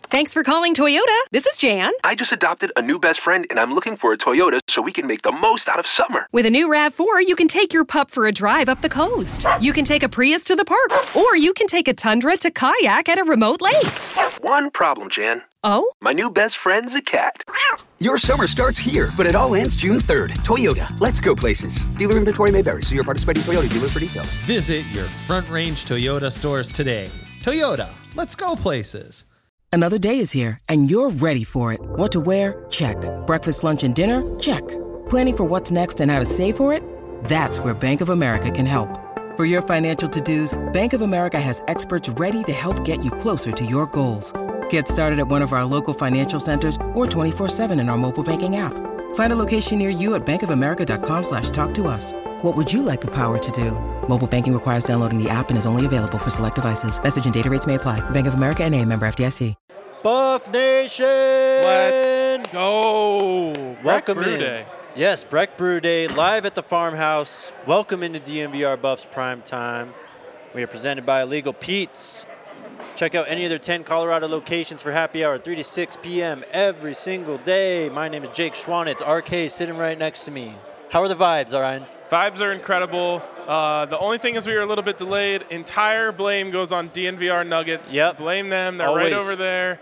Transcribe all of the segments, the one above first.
Thanks for calling Toyota. This is Jan. I just adopted a new best friend, and I'm looking for a Toyota so we can make the most out of summer. With a new RAV4, you can take your pup for a drive up the coast. You can take a Prius to the park, or you can take a Tundra to kayak at a remote lake. One problem, Jan. Oh? My new best friend's a cat. Your summer starts here, but it all ends June 3rd. Toyota, let's go places. Dealer inventory may vary. See your participating Toyota dealer for details. Visit your Front Range Toyota stores today. Toyota, let's go places. Another day is here, and you're ready for it. What to wear? Check. Breakfast, lunch, and dinner? Check. Planning for what's next and how to save for it? That's where Bank of America can help. For your financial to-dos, Bank of America has experts ready to help get you closer to your goals. Get started at one of our local financial centers or 24/7 in our mobile banking app. Find a location near you at bankofamerica.com/talktous. What would you like the power to do? Mobile banking requires downloading the app and is only available for select devices. Message and data rates may apply. Bank of America N.A., member FDIC. Buff Nation! Let's go! Welcome Breck Brew in. Day. Yes, Breck Brew Day, live at the farmhouse. Welcome into DNVR Buffs Prime Time. We are presented by Illegal Pete's. Check out any of their 10 Colorado locations for happy hour, 3 to 6 p.m. every single day. My name is Jake Schwan. It's RK sitting right next to me. How are the vibes, Orion? Vibes are incredible. The only thing is we were a little bit delayed. Entire blame goes on DNVR Nuggets. Yep. Blame them. They're Always. right over there.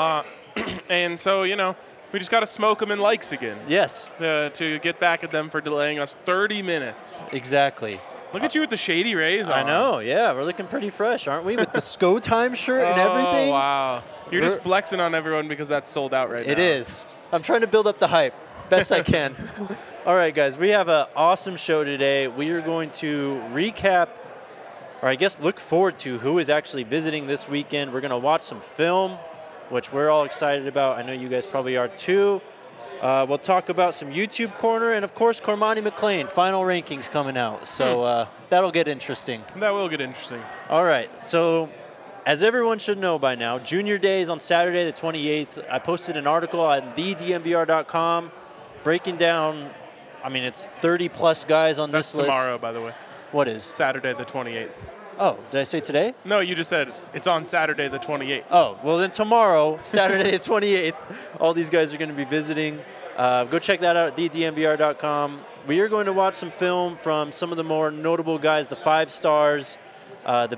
And so, we just got to smoke them in likes again. Yes. To get back at them for delaying us 30 minutes. Exactly. Look at you with the Shady Rays on. I know, yeah. We're looking pretty fresh, aren't we? With the SCO Time shirt and everything. Oh, wow. You're just flexing on everyone because that's sold out right now. It is. I'm trying to build up the hype best I can. All right, guys, we have an awesome show today. We are going to recap, or I guess look forward to who is actually visiting this weekend. We're going to watch some film, which we're all excited about. I know you guys probably are too. We'll talk about some YouTube Corner, and of course, Cormani McLean, final rankings coming out. So that'll get interesting. That will get interesting. All right, so as everyone should know by now, Junior Day is on Saturday the 28th. I posted an article on thednvr.com breaking down, it's 30-plus guys on That's this list. tomorrow, by the way. What is? Saturday the 28th. Oh, did I say today? No, you just said it's on Saturday the 28th. Oh, well then tomorrow, Saturday the 28th, all these guys are going to be visiting. Go check that out at thednvr.com. We are going to watch some film from some of the more notable guys, the 5 stars, the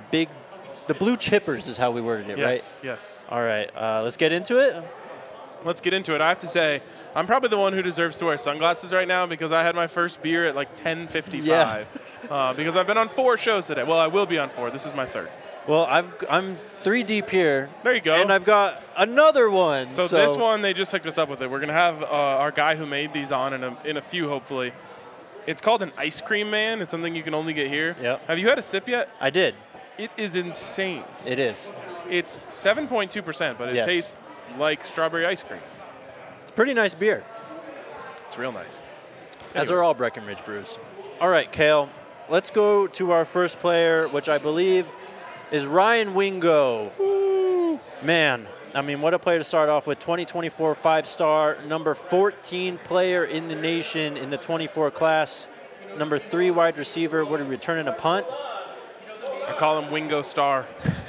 blue chippers is how we worded it, right? Yes. All right, let's get into it. Let's get into it. I have to say, I'm probably the one who deserves to wear sunglasses right now because I had my first beer at like 10:55. Yeah. Because I've been on 4 shows today. Well, I will be on 4. This is my 3rd. Well, I'm 3 deep here. There you go. And I've got another one. So this one, they just hooked us up with it. We're going to have our guy who made these on in a few, hopefully. It's called an Ice Cream Man. It's something you can only get here. Yep. Have you had a sip yet? I did. It is insane. It is. It's 7.2%, but it tastes like strawberry ice cream. It's a pretty nice beer. It's real nice. As are all Breckenridge brews. All right, Kale, let's go to our first player, which I believe is Ryan Wingo. Woo. Man, what a player to start off with. 2024 5-star, number 14 player in the nation in the 24 class, number 3 wide receiver. What are we returning a punt? I call him Wingo Star.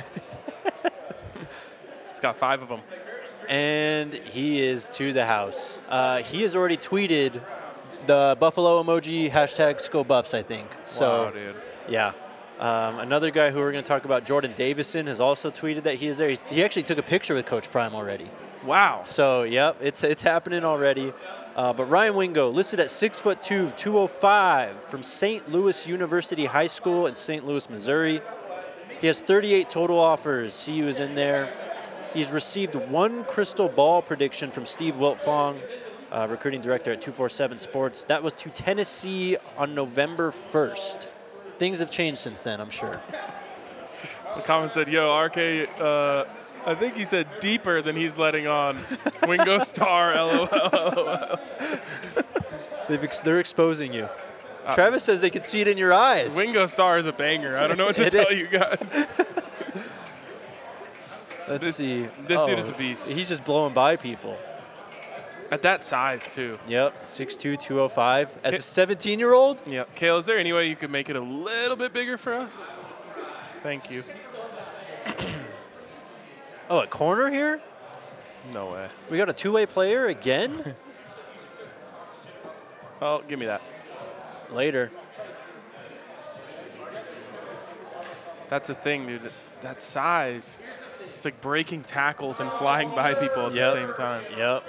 He's got 5 of them. And he is to the house. He has already tweeted the Buffalo emoji, #ScoBuffs, I think. So, wow, dude. Yeah. Another guy who we're going to talk about, Jordan Davison, has also tweeted that he is there. He actually took a picture with Coach Prime already. Wow. So, yep, it's happening already. But Ryan Wingo, listed at 6'2", 205, from St. Louis University High School in St. Louis, Missouri. He has 38 total offers. CU is in there. He's received 1 crystal ball prediction from Steve Wiltfong, recruiting director at 247 Sports. That was to Tennessee on November 1st. Things have changed since then, I'm sure. The comment said, yo, RK, I think he said deeper than he's letting on. Wingo Star, LOL. They're exposing you. Travis says they can see it in your eyes. Wingo Star is a banger. I don't know what to tell you guys. Let's see. This dude is a beast. He's just blowing by people. At that size, too. Yep, 6'2", 205. As a 17-year-old? Yeah. Kale, is there any way you could make it a little bit bigger for us? Thank you. Oh, a corner here? No way. We got a two-way player again? Oh, give me that. Later. That's the thing, dude. That size. It's like breaking tackles and flying by people at the same time. Yep.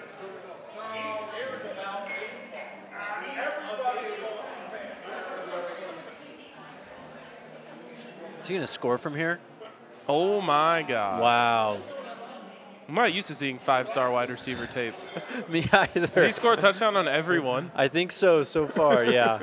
Is he going to score from here? Oh, my God. Wow. I'm not used to seeing 5-star wide receiver tape. Me either. Did he score a touchdown on every one? I think so far, yeah.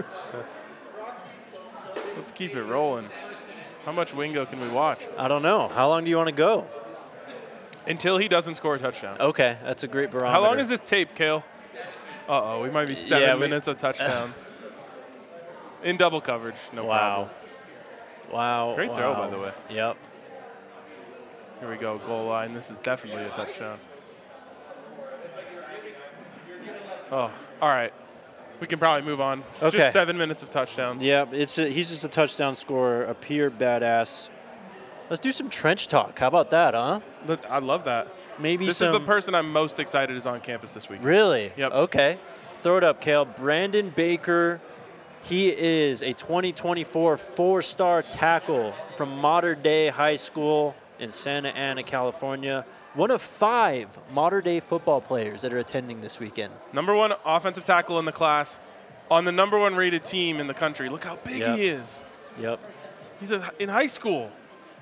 Let's keep it rolling. How much Wingo can we watch? I don't know. How long do you want to go? Until he doesn't score a touchdown. Okay, that's a great barometer. How long is this tape, Kale? Uh-oh, we might be 7 minutes of touchdowns. In double coverage, no problem. Wow. Great throw, by the way. Yep. Here we go, goal line. This is definitely a touchdown. Oh, all right. We can probably move on. Okay. Just 7 minutes of touchdowns. Yep, he's just a touchdown scorer, a pure badass. Let's do some trench talk. How about that, huh? I love that. Maybe this is the person I'm most excited is on campus this week. Really? Yep. Okay. Throw it up, Kale. Brandon Baker. He is a 2024 four-star tackle from Modern Day High School in Santa Ana, California. One of 5 modern-day football players that are attending this weekend. #1 offensive tackle in the class on the #1 rated team in the country. Look how big he is. Yep. He's in high school.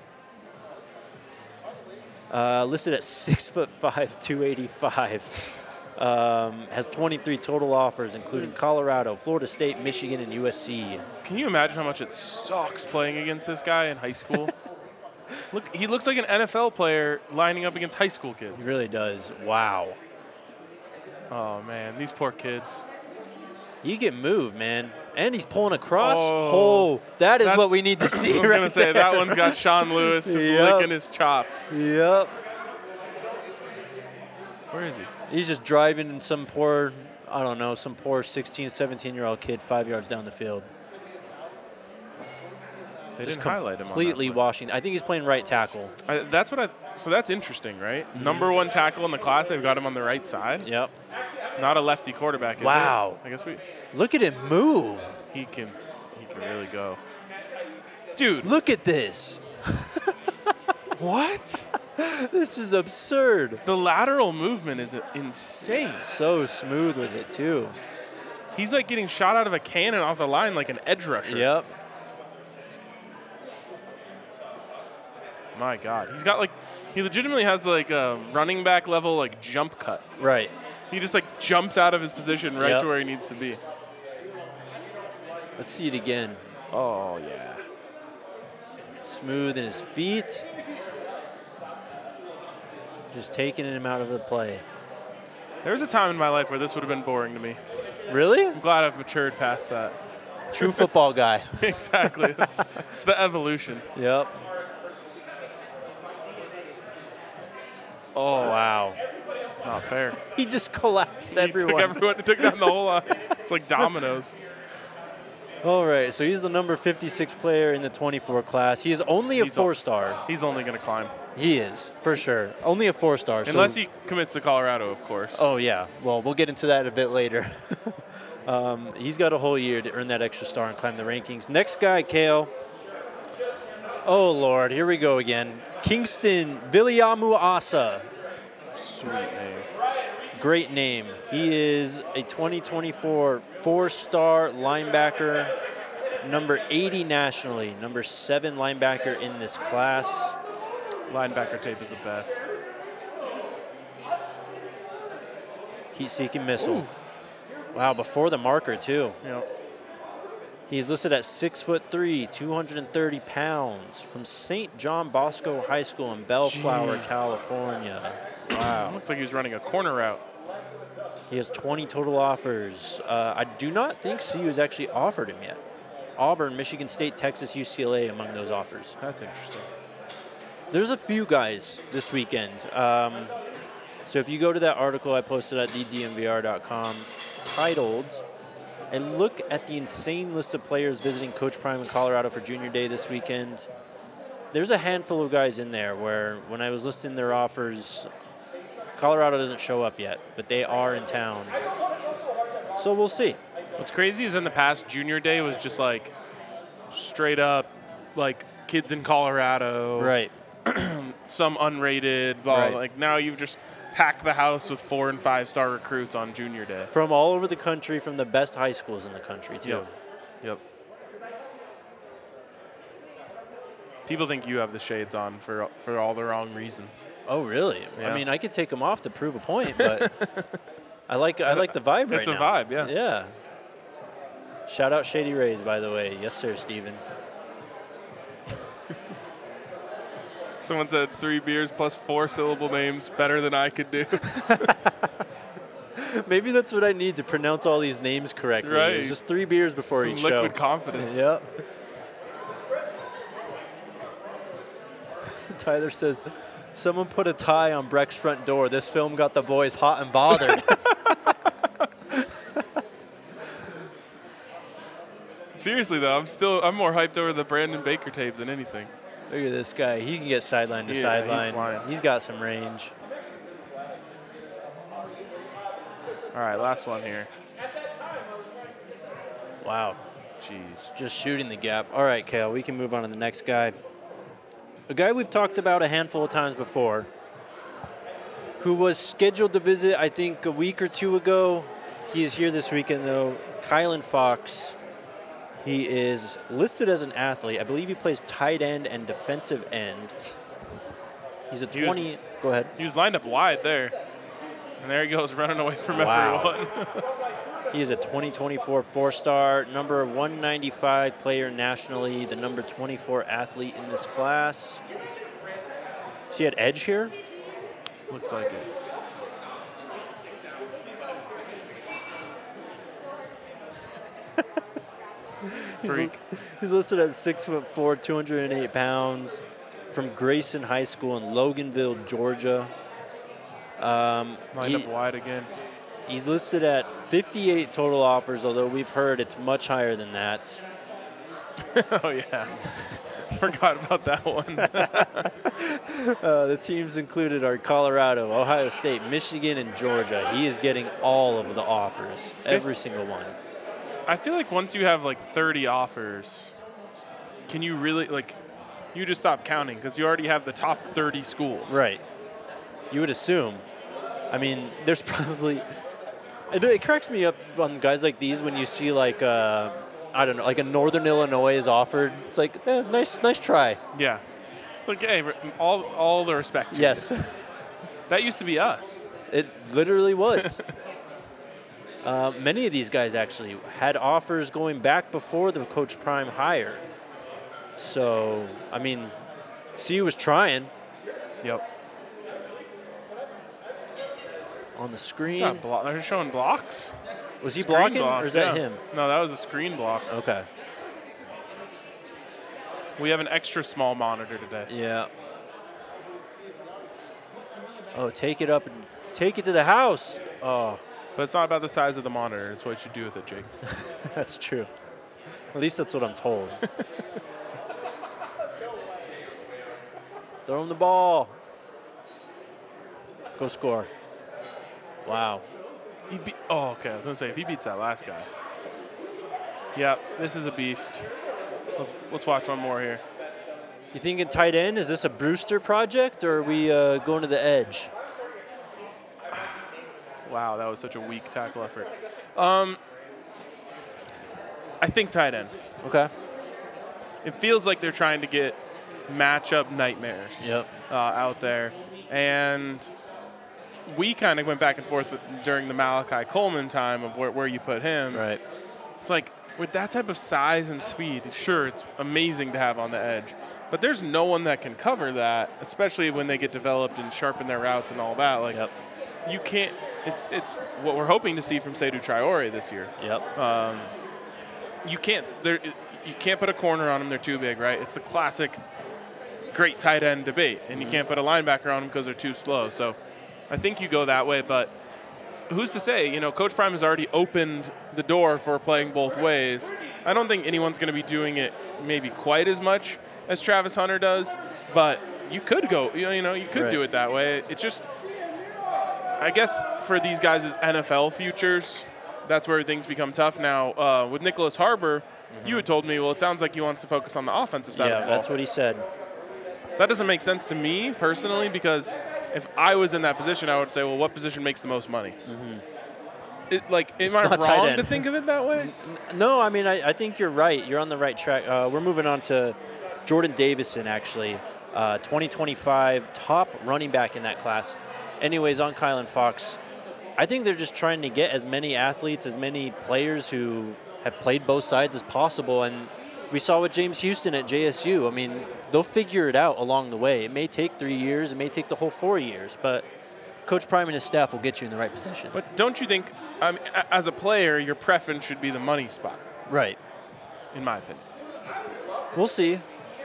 Listed at 6'5", 285. Has 23 total offers, including Colorado, Florida State, Michigan, and USC. Can you imagine how much it sucks playing against this guy in high school? Look, he looks like an NFL player lining up against high school kids. He really does. Wow. Oh, man, these poor kids. You get moved, man. And he's pulling across. Oh, that is what we need to see. I was going to say, that one's got Sean Lewis just licking his chops. Yep. Where is he? He's just driving in some poor, I don't know, some poor 16, 17-year-old kid 5 yards down the field. They just didn't highlight him on that completely play. washing. I think he's playing right tackle. So that's interesting, right? #1 tackle in the class. They've got him on the right side. Yep. Not a lefty quarterback, is Wow. it? I guess Look at him move. he can really go. Dude. Look at this. What? This is absurd. The lateral movement is insane. So smooth with it, too. He's like getting shot out of a cannon off the line like an edge rusher. Yep. My God. He legitimately has like a running back level like jump cut. Right. He just like jumps out of his position right to where he needs to be. Let's see it again. Oh, yeah. Smooth in his feet. Just taking him out of the play. There was a time in my life where this would have been boring to me. Really? I'm glad I've matured past that. True football guy. Exactly. It's the evolution. Yep. Oh, wow. Not fair. He just collapsed He everyone. took down the whole line. It's like dominoes. All right, so he's the number 56 player in the 24 class. He is only a four-star. He's only going to climb. He is, for sure. Only a four-star. Unless he commits to Colorado, of course. Oh, yeah. Well, we'll get into that a bit later. He's got a whole year to earn that extra star and climb the rankings. Next guy, Kale. Oh, Lord. Here we go again. Kingston Viliamu-Asa. Sweet name. Great name. He is a 2024 four-star linebacker, number 80 nationally, number 7 linebacker in this class. Linebacker tape is the best. Heat-seeking missile. Ooh. Wow, before the marker, too. Yep. He's listed at 6'3", 230 pounds, from St. John Bosco High School in Bellflower, California. Wow. Looks like he was running a corner route. He has 20 total offers. I do not think CU has actually offered him yet. Auburn, Michigan State, Texas, UCLA among those offers. That's interesting. There's a few guys this weekend. So if you go to that article I posted at thedmvr.com titled, and look at the insane list of players visiting Coach Prime in Colorado for Junior Day this weekend, there's a handful of guys in there where when I was listing their offers, Colorado doesn't show up yet, but they are in town. So we'll see. What's crazy is in the past, Junior Day was just like straight up like kids in Colorado. Right. Some unrated, blah, Right. like now you've just packed the house with 4- and 5-star recruits on Junior Day. From all over the country, from the best high schools in the country, too. Yep. People think you have the shades on for all the wrong reasons. Oh, really? Yeah. I mean, I could take them off to prove a point, but I like the vibe right now. It's a vibe, yeah. Yeah. Shout out Shady Rays, by the way. Yes, sir, Steven. Someone said 3 beers plus 4-syllable names better than I could do. Maybe that's what I need to pronounce all these names correctly. Right. It's just 3 beers before Some each liquid show. confidence. Yep. Tyler says, someone put a tie on Breck's front door. This film got the boys hot and bothered. Seriously though, I'm more hyped over the Brandon Baker tape than anything. Look at this guy. He can get sideline to Yeah, sideline. he's flying. He's got some range. All right, last one here. Wow. Jeez. Just shooting the gap. All right, Kale, we can move on to the next guy. A guy we've talked about a handful of times before, who was scheduled to visit, I think, a week or two ago. He is here this weekend, though. Kylan Fox. He is listed as an athlete. I believe he plays tight end and defensive end. He's a 20. Go ahead. He was lined up wide there. And there he goes, running away from Wow. everyone. He is a 2024 4-star, number 195 player nationally, the number 24 athlete in this class. Is he at edge here? Looks like it. Freak. He's listed at 6'4", 208 pounds, from Grayson High School in Loganville, Georgia. Lined up wide again. He's listed at 58 total offers, although we've heard it's much higher than that. Oh, yeah. Forgot about that one. The teams included are Colorado, Ohio State, Michigan, and Georgia. He is getting all of the offers, every single one. I feel like once you have like 30 offers, can you really, like, you just stop counting because you already have the top 30 schools. Right. You would assume. I mean, there's probably... It cracks me up on guys like these when you see, like, I don't know, like a Northern Illinois is offered. It's like, nice try. Yeah. It's like, hey, all the respect to Yes. you. That used to be us. It literally was. Many of these guys actually had offers going back before the Coach Prime hire. So, I mean, CU was trying. Yep. On the screen. They're showing blocks. Was he Screen blocking, block, or is that yeah. him? No, that was a screen block. Okay. We have an extra small monitor today. Yeah. Oh, take it up and take it to the house. Oh, But it's not about the size of the monitor. It's what you do with it, Jake. that's true. At least that's what I'm told. Throw him the ball. Go score. Wow. Okay. I was going to say, if he beats that last guy. Yeah, this is a beast. Let's watch one more here. You thinking tight end? Is this a Brewster project, or are we going to the edge? Wow, that was such a weak tackle effort. I think tight end. Okay. It feels like they're trying to get matchup nightmares out there. And we kind of went back and forth during the Malachi Coleman time of where you put him. Right. It's like with that type of size and speed, sure, it's amazing to have on the edge. But there's no one that can cover that, especially when they get developed and sharpen their routes and all that. Like, you can't. It's what we're hoping to see from Seydou Traore this year. Yep. You can't put a corner on them; they're too big, right? It's the classic great tight end debate, and you can't put a linebacker on them because they're too slow. So, I think you go that way. But who's to say? You know, Coach Prime has already opened the door for playing both ways. I don't think anyone's going to be doing it maybe quite as much as Travis Hunter does, but you could go. You could do it that way. It's just I guess for these guys' NFL futures, that's where things become tough now. With Nicholas Harbor, you had told me, well, it sounds like he wants to focus on the offensive side of the Yeah, ball. that's what he said. That doesn't make sense to me personally, because if I was in that position, I would say, well, what position makes the most money? Am I not tight wrong end. to think of it that way? No, I mean, I think you're right. You're on the right track. We're moving on to Jordan Davison, actually. 2025 top running back in that class. Anyways, on Kylan Fox, I think they're just trying to get as many athletes, as many players who have played both sides as possible. And we saw with James Houston at JSU. I mean, they'll figure it out along the way. It may take 3 years. It may take the whole 4 years. But Coach Prime and his staff will get you in the right position. But don't you think, I mean, as a player, your preference should be the money spot, Right. in my opinion? We'll see.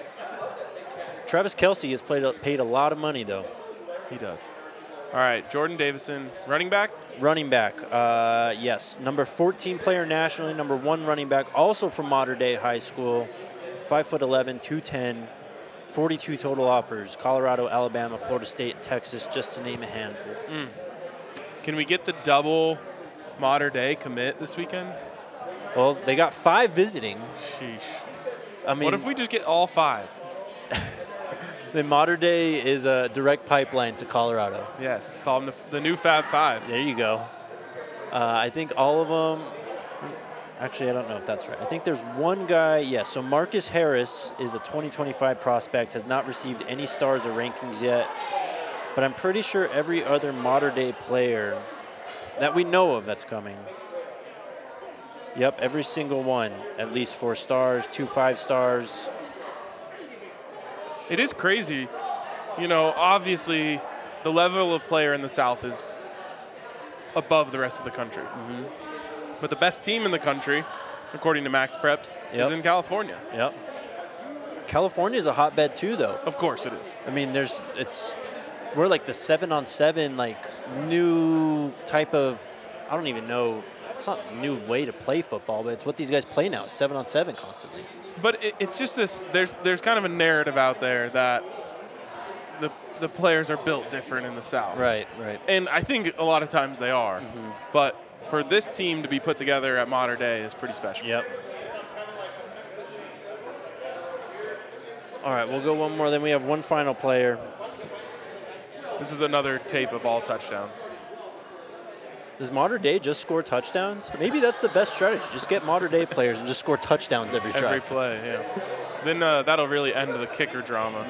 Travis Kelce has paid a lot of money, though. He does. All right, Jordan Davison, running back. Running back, yes. Number 14 player nationally, number 1 running back, also from Mater Dei High School. 5'11", 210, 42 total offers. Colorado, Alabama, Florida State, Texas, just to name a handful. Can we get the double Mater Dei commit this weekend? Well, they got 5 visiting. Sheesh. I mean, What if we just get all 5? the Mater Dei is a direct pipeline to Colorado. Yes, call them the new Fab 5. There you go. I think all of them. Actually, I don't know if that's right. I think there's one guy. Yes, so Marcus Harris is a 2025 prospect, has not received any stars or rankings yet. But I'm pretty sure every other Mater Dei player that we know of that's coming. Yep, every single one. At least 4 stars, 2 5 stars. It is crazy. You know, obviously, the level of player in the South is above the rest of the country. But the best team in the country, according to Max Preps, is in California. Yep. California is a hotbed too, though. Of course it is. I mean, we're like the 7-on-7, like new type of, I don't even know. It's not a new way to play football, but it's what these guys play now, 7-on-7 constantly. But it's just this. There's kind of a narrative out there that the players are built different in the South. Right. And I think a lot of times they are. But for this team to be put together at Mater Dei is pretty special. Yep. All right, we'll go one more. Then we have one final player. This is another tape of all touchdowns. Does Mater Dei just score touchdowns? Maybe that's the best strategy. Just get Mater Dei players and just score touchdowns every drive. Every play, yeah. Then that'll really end the kicker drama.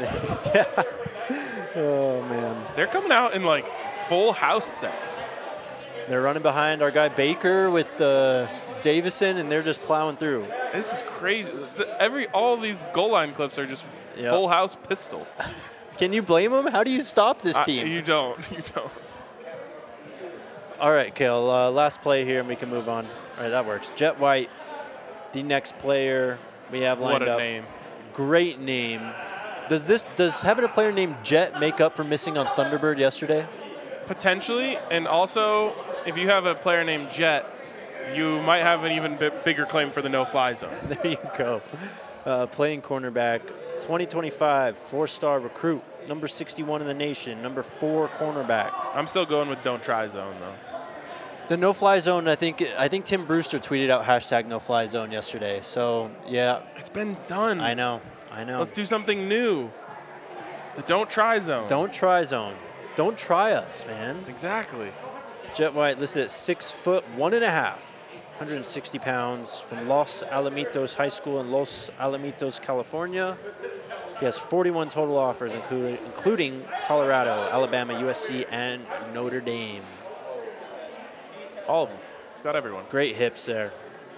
Oh, man. They're coming out in, like, full house sets. They're running behind our guy Baker with Davison, and they're just plowing through. This is crazy. All these goal line clips are just full house pistol. Can you blame them? How do you stop this team? You don't. You don't. All right, Kale, last play here, and we can move on. All right, that works. Jet White, the next player we have lined up. What a name. Great name. Does having a player named Jet make up for missing on Thunderbird yesterday? Potentially, and also, if you have a player named Jet, you might have an even bigger claim for the no-fly zone. There you go. Playing cornerback, 2025, 4-star recruit, number 61 in the nation, number 4 cornerback. I'm still going with don't try zone, though. The no-fly zone, I think Tim Brewster tweeted out hashtag no-fly zone yesterday. So, yeah. It's been done. I know. Let's do something new. The don't try zone. Don't try zone. Don't try us, man. Exactly. Jet White listed at 6'1.5", 160 pounds, from Los Alamitos High School in Los Alamitos, California. He has 41 total offers, including Colorado, Alabama, USC, and Notre Dame. All of them. It's got everyone. Great hips there.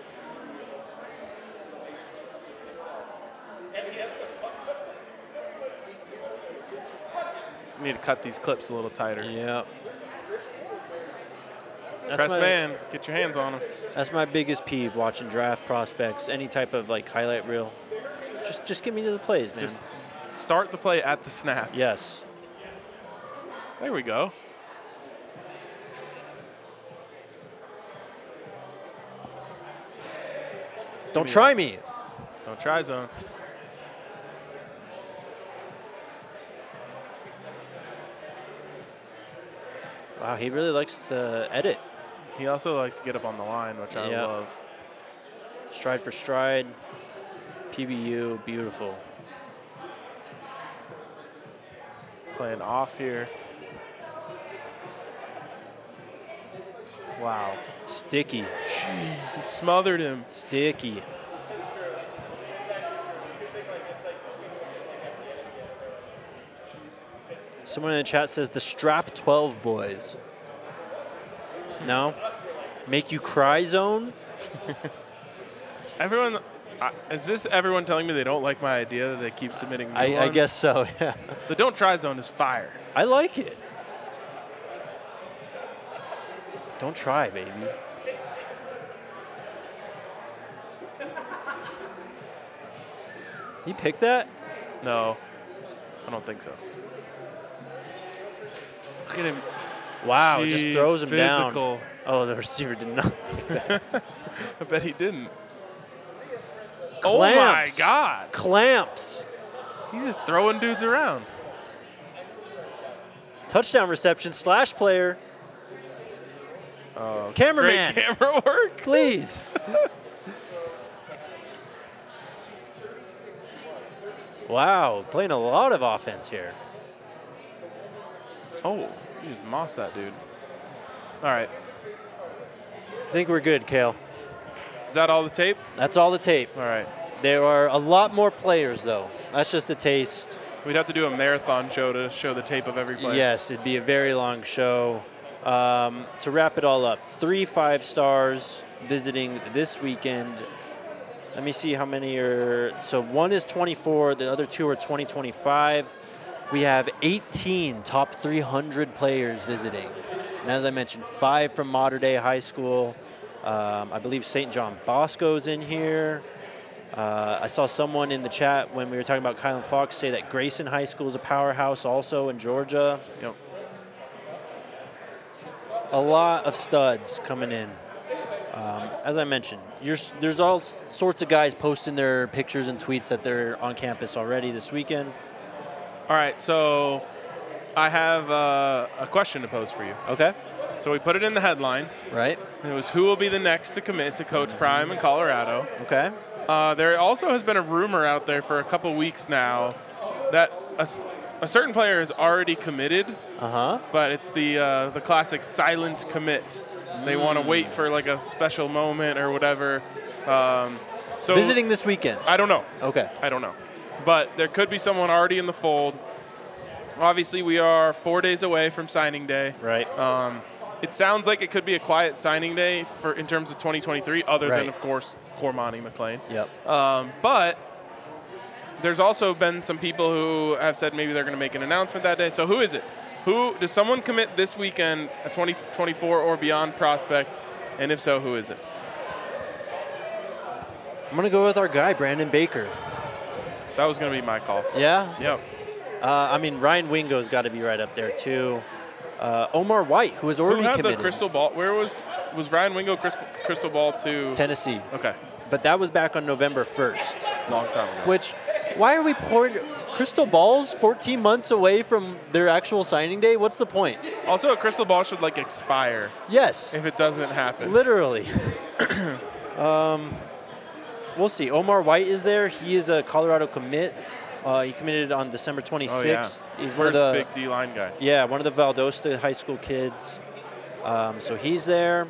We need to cut these clips a little tighter. Yeah. Press man, get your hands on them. That's my biggest peeve watching draft prospects, any type of like highlight reel. Just get me to the plays, man. Just start the play at the snap. Yes. There we go. Don't try me. Don't try zone. Wow, he really likes to edit. He also likes to get up on the line, which I love. Stride for stride. PBU, beautiful. Playing off here. Wow. Sticky. Jeez, he smothered him. Sticky. Someone in the chat says the Strap 12 boys. No? Make you cry zone? Everyone, is this everyone telling me they don't like my idea that they keep submitting new I ones? guess so, yeah. The don't try zone is fire. I like it. Don't try, baby. He picked that? No, I don't think so. Look at him. Wow, Jeez, just throws him physical. down. Oh, the receiver did not pick that. I bet he didn't. Oh my God. Clamps. He's just throwing dudes around. Touchdown reception, slash player. Cameraman, Great camera work. please. Wow, playing a lot of offense here. Oh, he just mossed that dude. All right. I think we're good, Kale. Is that all the tape? That's all the tape. All right. There are a lot more players, though. That's just a taste. We'd have to do a marathon show to show the tape of every player. Yes, it'd be a very long show. To wrap it all up, 3 5-stars visiting this weekend. Let me see how many are. So one is 24, the other 2 are 2025. We have 18 top 300 players visiting. And as I mentioned, 5 from Mater Dei High School. I believe St. John Bosco's in here. I saw someone in the chat when we were talking about Kylan Fox say that Grayson High School is a powerhouse also in Georgia. Yep. A lot of studs coming in. As I mentioned, there's all sorts of guys posting their pictures and tweets that they're on campus already this weekend. All right, so I have a question to pose for you. Okay. So we put it in the headline. Right. It was who will be the next to commit to Coach Prime in Colorado. Okay. There also has been a rumor out there for a couple weeks now that a certain player is already committed, but it's the classic silent commit. They want to wait for like a special moment or whatever. So Visiting this weekend. I don't know. Okay. I don't know. But there could be someone already in the fold. Obviously, we are 4 days away from signing day. Right. It sounds like it could be a quiet signing day in terms of 2023, other than, of course, Cormani McLean. Yep. But there's also been some people who have said maybe they're going to make an announcement that day. So who is it? Does someone commit this weekend, a 2024 or beyond prospect? And if so, who is it? I'm going to go with our guy, Brandon Baker. That was going to be my call. Yeah? Yep. I mean, Ryan Wingo's got to be right up there, too. Omar White, who has already Who had committed. the crystal ball? Where was Ryan Wingo crystal ball to? Tennessee. Okay. But that was back on November 1st. Long time ago. Which, why are we pouring crystal balls 14 months away from their actual signing day? What's the point? Also, a crystal ball should like expire Yes. if it doesn't happen. Literally. We'll see. Omar White is there. He is a Colorado commit. He committed on December 26th. Oh, yeah. He's First one of the big D-line guy. Yeah, one of the Valdosta high school kids. So he's there.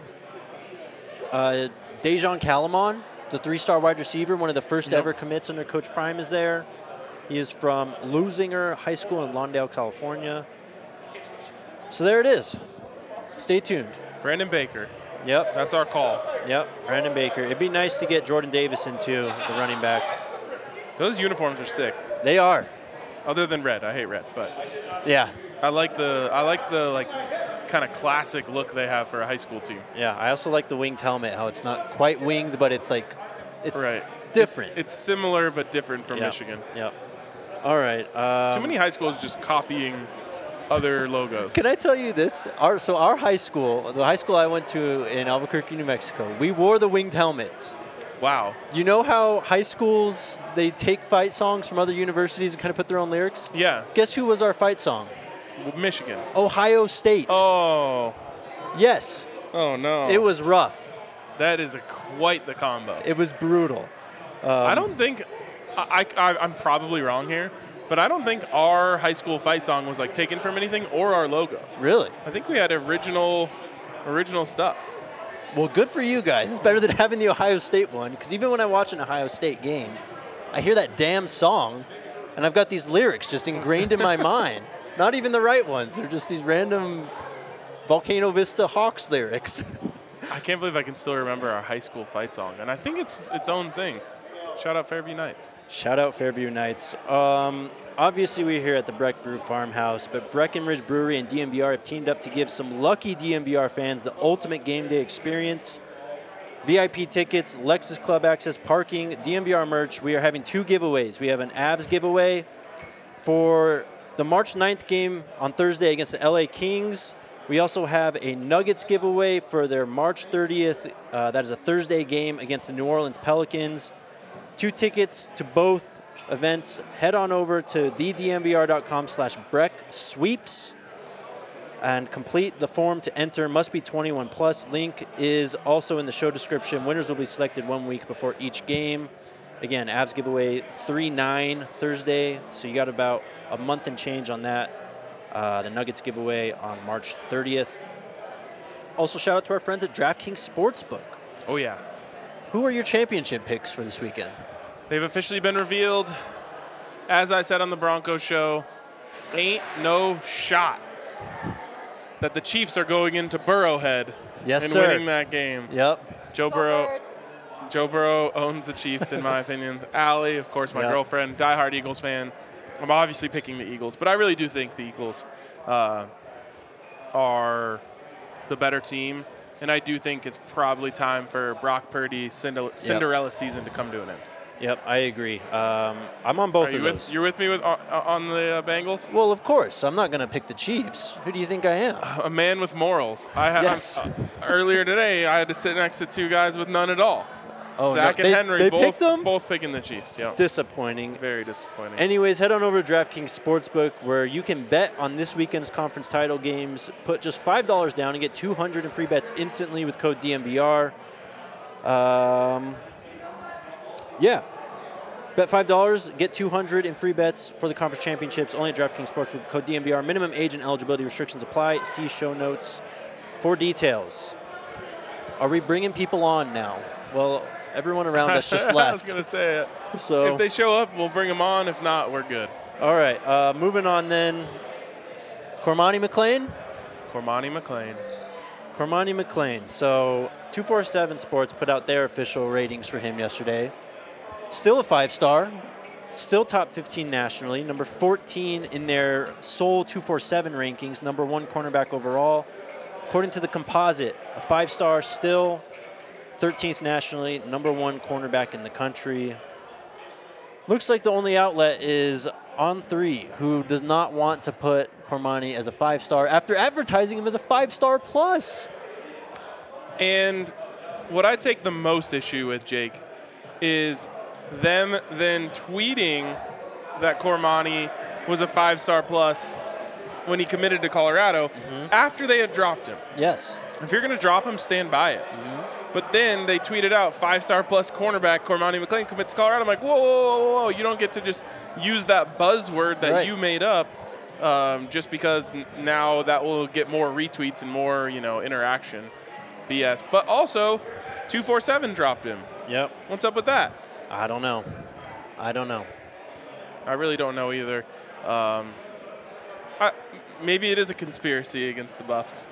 Dejon Calamon, the 3-star wide receiver, one of the first ever commits under Coach Prime, is there. He is from Lusinger High School in Lawndale, California. So there it is. Stay tuned. Brandon Baker. Yep. That's our call. Yep, Brandon Baker. It'd be nice to get Jordan Davison, too, the running back. Those uniforms are sick. They are. Other than red, I hate red, but Yeah. I like the like kind of classic look they have for a high school team. Yeah, I also like the winged helmet, how it's not quite winged, but it's Right. different. It's similar but different from Michigan. Yep. All right. Too many high schools just copying other logos. Can I tell you this? Our high school, the high school I went to in Albuquerque, New Mexico, we wore the winged helmets. Wow. You know how high schools, they take fight songs from other universities and kind of put their own lyrics? Yeah. Guess who was our fight song? Michigan. Ohio State. Oh. Yes. Oh, no. It was rough. That is quite the combo. It was brutal. I don't think I'm probably wrong here, but I don't think our high school fight song was like taken from anything or our logo. Really? I think we had original stuff. Well, good for you guys. It's better than having the Ohio State one, because even when I watch an Ohio State game, I hear that damn song, and I've got these lyrics just ingrained in my mind. Not even the right ones. They're just these random Volcano Vista Hawks lyrics. I can't believe I can still remember our high school fight song, and I think it's its own thing. Shout out Fairview Knights. Shout out Fairview Knights. Obviously, we're here at the Breck Brew Farmhouse, but Breckenridge Brewery and DMVR have teamed up to give some lucky DMVR fans the ultimate game day experience. VIP tickets, Lexus Club access, parking, DMVR merch. We are having 2 giveaways. We have an Avs giveaway for the March 9th game on Thursday against the LA Kings. We also have a Nuggets giveaway for their March 30th. That is a Thursday game against the New Orleans Pelicans. 2 tickets to both events. Head on over to thedmvr.com/BreckSweeps and complete the form to enter. Must be 21 plus. Link is also in the show description. Winners will be selected 1 week before each game. Again, Avs giveaway 3/9 Thursday, so you got about a month and change on that. The Nuggets giveaway on March 30th. Also, shout out to our friends at DraftKings Sportsbook. Oh, yeah. Who are your championship picks for this weekend? They've officially been revealed. As I said on the Broncos show, ain't no shot that the Chiefs are going into Burrowhead and winning that game. Yep. Joe Burrow owns the Chiefs, in my opinion. Allie, of course, my girlfriend, diehard Eagles fan. I'm obviously picking the Eagles, but I really do think the Eagles are the better team, and I do think it's probably time for Brock Purdy's Cinderella season to come to an end. Yep, I agree. I'm on both of those. You're with me on the Bengals? Well, of course. I'm not going to pick the Chiefs. Who do you think I am? A man with morals. Yes. Earlier today, I had to sit next to 2 guys with none at all. Oh, Zach no. and Henry they picked them? both picking the Chiefs. Yeah. Disappointing. Very disappointing. Anyways, head on over to DraftKings Sportsbook, where you can bet on this weekend's conference title games. Put just $5 down and get 200 in free bets instantly with code DMVR. Yeah. Bet $5, get 200 in free bets for the conference championships. Only at DraftKings Sportsbook, code DMVR. Minimum age and eligibility restrictions apply. See show notes for details. Are we bringing people on now? Well, everyone around us just left. I was going to say it. So if they show up, we'll bring them on. If not, we're good. All right. Moving on then. Cormani McLean. So 247 Sports put out their official ratings for him yesterday. Still a 5-star. Still top 15 nationally. Number 14 in their sole 247 rankings. Number 1 cornerback overall. According to the composite, a 5-star, still 13th nationally, number 1 cornerback in the country. Looks like the only outlet is On3, who does not want to put Cormani as a 5-star after advertising him as a 5-star plus. And what I take the most issue with, Jake, is them then tweeting that Cormani was a 5-star plus when he committed to Colorado after they had dropped him. Yes. If you're going to drop him, stand by it. But then they tweeted out 5-star plus cornerback Cormani McLean commits to Colorado. I'm like, whoa. You don't get to just use that buzzword that you made up just because now that will get more retweets and more, interaction. BS. But also, 247 dropped him. Yep. What's up with that? I don't know. I really don't know either. Maybe it is a conspiracy against the Buffs.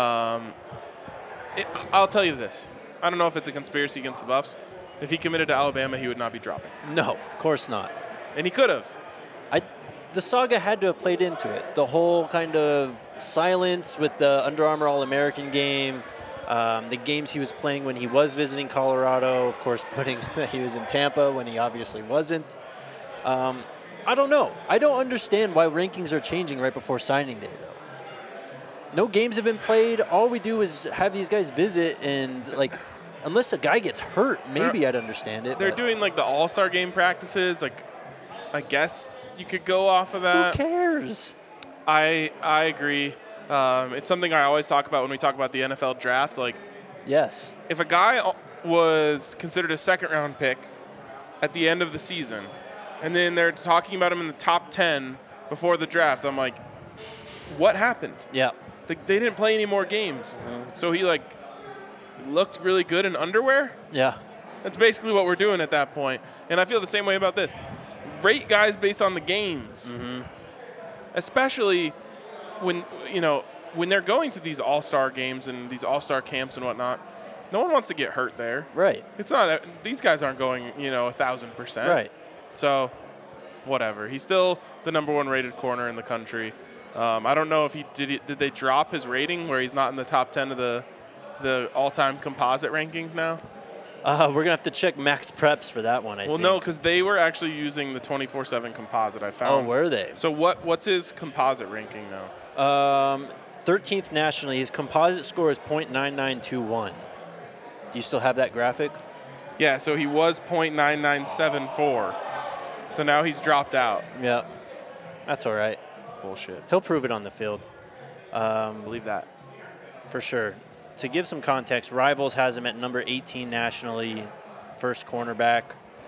I'll tell you this. I don't know if it's a conspiracy against the Buffs. If he committed to Alabama, he would not be dropping. No, of course not. And he could have. The saga had to have played into it. The whole kind of silence with the Under Armour All-American game, the games he was playing when he was visiting Colorado, of course, putting that he was in Tampa when he obviously wasn't. I don't know. I don't understand why rankings are changing right before signing day, though. No games have been played. All we do is have these guys visit, and, unless a guy gets hurt, maybe I'd understand it. They're doing, the All-Star game practices. I guess you could go off of that. Who cares? I agree. It's something I always talk about when we talk about the NFL draft. Like, Yes. if a guy was considered a second-round pick at the end of the season, and then they're talking about him in the top 10 before the draft, I'm like, what happened? Yeah. They didn't play any more games. So he, like, looked really good in underwear? Yeah. That's basically what we're doing at that point. And I feel the same way about this. Rate guys based on the games. Especially when, when they're going to these all-star games and these all-star camps and whatnot, no one wants to get hurt there. Right. It's not, these guys aren't going, 1,000%. Right. So, whatever. He's still the number 1 rated corner in the country. I don't know if did they drop his rating where he's not in the top 10 of the all-time composite rankings now? We're going to have to check Max Preps for that one, I think. Well, no, because they were actually using the 24/7 composite, I found. Oh, were they? So what's his composite ranking now? 13th nationally. His composite score is .9921. Do you still have that graphic? Yeah, so he was .9974. So now he's dropped out. Yeah. That's all right. Bullshit. He'll prove it on the field. Believe that. For sure. To give some context, Rivals has him at number 18 nationally, first cornerback.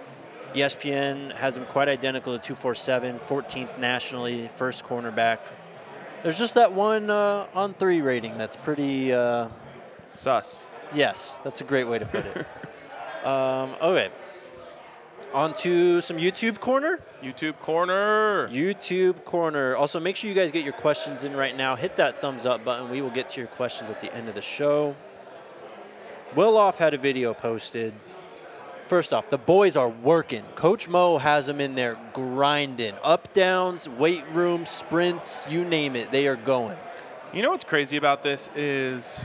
ESPN has him quite identical to 247, 14th nationally, first cornerback. There's just that one on 3 rating that's pretty... Sus. Yes, that's a great way to put it. Okay. On to some YouTube Corner. YouTube Corner. YouTube Corner. Also, make sure you guys get your questions in right now. Hit that thumbs up button. We will get to your questions at the end of the show. Will Off had a video posted. First off, the boys are working. Coach Mo has them in there grinding. Up, downs, weight room, sprints, you name it. They are going. You know what's crazy about this is